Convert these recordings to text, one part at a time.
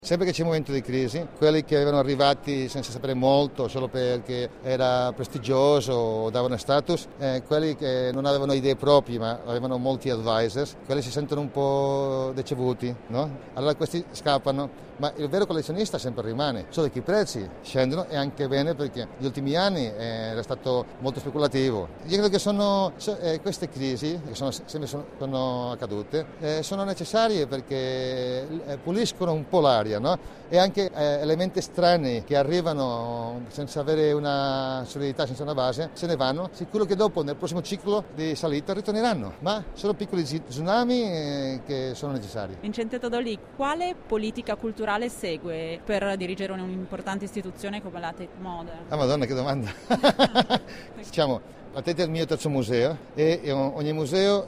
Sempre che c'è un momento di crisi, quelli che erano arrivati senza sapere molto, solo perché era prestigioso o davano status, quelli che non avevano idee proprie ma avevano molti advisors, quelli si sentono un po' decevuti, no? Allora questi scappano, ma il vero collezionista sempre rimane, solo che i prezzi scendono e anche bene perché negli ultimi anni era stato molto speculativo. Io credo che queste crisi, che sono accadute, sono necessarie perché puliscono un po' l'aria, no? E anche elementi strani che arrivano senza avere una solidità, senza una base, se ne vanno. Sicuro che dopo nel prossimo ciclo di salita ritorneranno, ma sono piccoli tsunami che sono necessari. Vincente Todolì, quale politica culturale segue per dirigere un'importante istituzione come la Tate Modern? Ah, Madonna, che domanda! Diciamo, la Tate è il mio terzo museo e ogni museo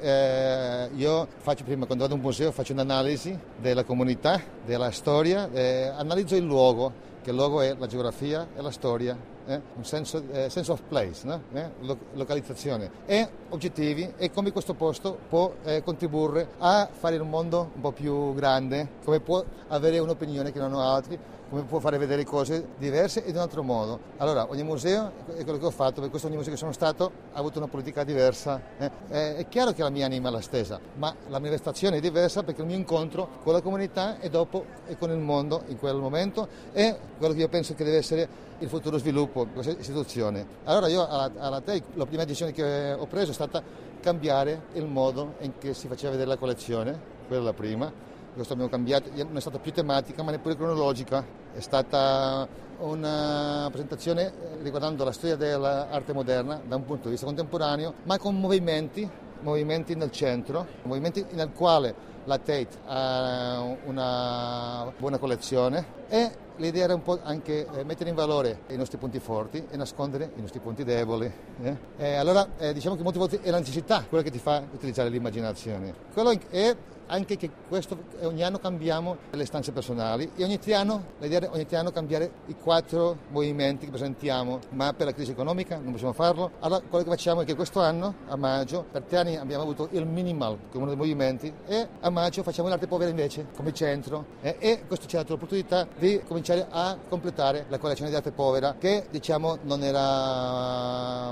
io faccio prima, quando vado a un museo, faccio un'analisi della comunità, della storia, analizzo il luogo, che il luogo è la geografia e la storia, un sense of place, no? Localizzazione e oggettivi e come questo posto può contribuire a fare un mondo un po' più grande, come può avere un'opinione che non hanno altri, come può fare vedere cose diverse e in un altro modo. Allora, ogni museo, è quello che ho fatto, per questo ogni museo che sono stato ha avuto una politica diversa. È chiaro che la mia anima è la stessa, ma la mia prestazione è diversa perché il mio incontro con la comunità e dopo e con il mondo in quel momento è quello che io penso che deve essere il futuro sviluppo di questa istituzione. Allora io alla Tate la prima decisione che ho preso è stata cambiare il modo in cui si faceva vedere la collezione, quella è la prima. Questo abbiamo cambiato, non è stata più tematica ma neppure cronologica, è stata una presentazione riguardando la storia dell'arte moderna da un punto di vista contemporaneo, ma con movimenti nel centro, movimenti nel quale la Tate ha una buona collezione e l'idea era un po' anche mettere in valore i nostri punti forti e nascondere i nostri punti deboli. Allora diciamo che molte volte è la necessità quella che ti fa utilizzare l'immaginazione. Quello è anche che ogni anno cambiamo le stanze personali e l'idea è ogni anno cambiare i 4 movimenti che presentiamo, ma per la crisi economica non possiamo farlo. Allora quello che facciamo è che questo anno, a maggio, per 3 anni abbiamo avuto il minimal come uno dei movimenti e a maggio facciamo l'arte povera invece come centro e questo ci ha dato l'opportunità di cominciare a completare la collezione di arte povera che diciamo non era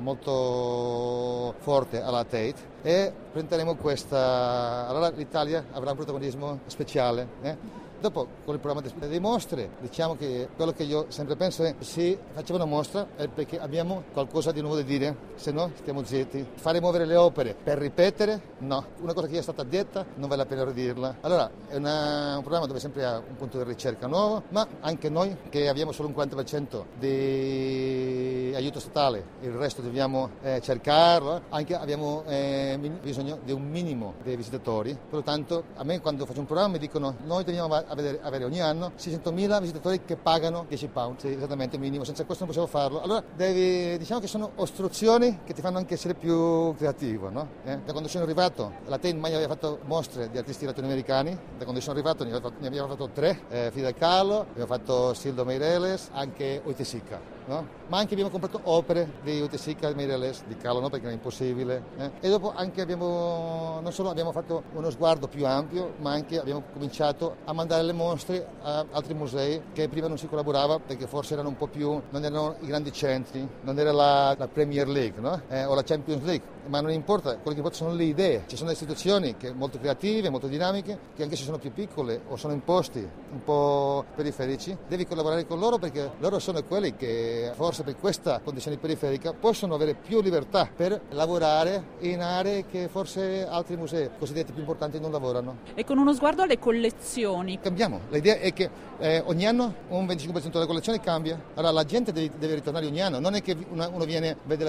molto forte alla Tate e presenteremo questa. Allora l'Italia avrà un protagonismo speciale. Dopo con il programma delle mostre diciamo che quello che io sempre penso è se facciamo una mostra è perché abbiamo qualcosa di nuovo da dire, se no stiamo zitti. Fare muovere le opere per ripetere? No, una cosa che è stata detta non vale la pena ridirla. Allora è un programma dove sempre ha un punto di ricerca nuovo, ma anche noi che abbiamo solo un 40% di aiuto statale, il resto dobbiamo cercarlo, anche abbiamo bisogno di un minimo dei visitatori, pertanto a me quando faccio un programma mi dicono noi dobbiamo avere ogni anno 600.000 visitatori che pagano 10 pound, sì, esattamente il minimo, senza questo non possiamo farlo. Allora diciamo che sono ostruzioni che ti fanno anche essere più creativo, no? Da quando sono arrivato, la Tate mai aveva fatto mostre di artisti latinoamericani, da quando sono arrivato ne abbiamo fatto 3, Frida Kahlo, abbiamo fatto Sildo Meireles, anche Oiticica, no? Ma anche abbiamo comprato opere di Oiticica e Meireles, di Kahlo, no? Perché era impossibile. E dopo anche non solo abbiamo fatto uno sguardo più ampio, ma anche abbiamo cominciato a mandare le mostre a altri musei che prima non si collaborava perché forse erano un po' più, non erano i grandi centri, non era la Premier League, no? O la Champions League, ma non importa, quello che importa sono le idee. Ci sono istituzioni che molto creative, molto dinamiche, che anche se sono più piccole o sono in posti un po' periferici, devi collaborare con loro perché loro sono quelli che forse per questa condizione periferica possono avere più libertà per lavorare in aree che forse altri musei cosiddetti più importanti non lavorano. E con uno sguardo alle collezioni. Cambiamo, l'idea è che ogni anno un 25% della collezione cambia, allora la gente deve ritornare ogni anno, non è che uno viene, vede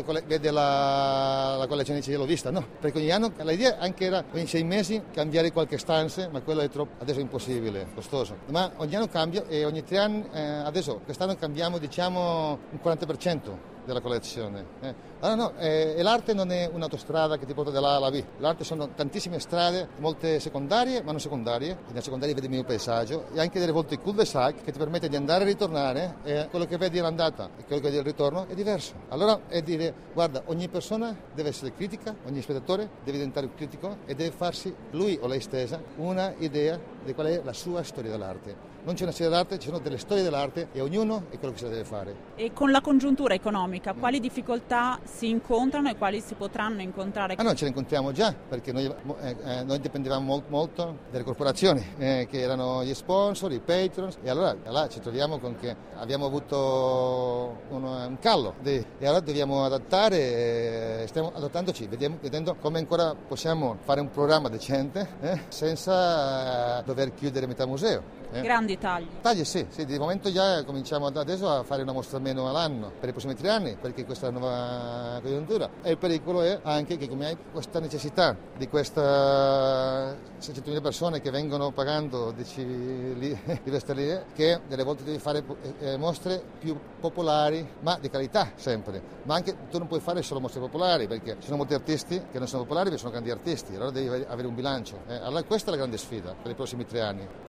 la collezione e dice io l'ho vista, no, perché ogni anno l'idea anche era in 6 mesi cambiare qualche stanza, ma quello è troppo, adesso è impossibile, costoso, ma ogni anno cambia e ogni 3 anni, adesso quest'anno cambiamo diciamo un 40% della collezione. Allora no, e l'arte non è un'autostrada che ti porta dall'A alla B, l'arte sono tantissime strade, molte secondarie ma non secondarie, nelle secondarie vedi il mio paesaggio e anche delle volte il cul-de-sac che ti permette di andare e ritornare e quello che vedi all'andata e quello che vedi al ritorno è diverso. Allora è dire guarda, ogni persona deve essere critica, ogni spettatore deve diventare critico e deve farsi lui o lei stessa una idea di qual è la sua storia dell'arte. Non c'è una storia dell'arte, ci sono delle storie dell'arte e ognuno è quello che si deve fare. E con la congiuntura economica, quali difficoltà si incontrano e quali si potranno incontrare? Noi ce le incontriamo già, perché noi dipendevamo molto dalle corporazioni, che erano gli sponsor, i patrons, e allora là ci troviamo con che abbiamo avuto un calo e allora dobbiamo adattare, stiamo adattandoci, vedendo come ancora possiamo fare un programma decente senza dover chiudere metà museo. Grandi tagli. Tagli sì, di momento già cominciamo adesso a fare una mostra almeno all'anno per i prossimi 3 anni, perché questa è la nuova congiuntura. E il pericolo è anche che come hai questa necessità di questa 600.000 persone che vengono pagando 10 sterline, che delle volte devi fare mostre più popolari, ma di qualità sempre. Ma anche tu non puoi fare solo mostre popolari, perché ci sono molti artisti che non sono popolari, ma sono grandi artisti, allora devi avere un bilancio. Allora questa è la grande sfida per i prossimi 3 anni.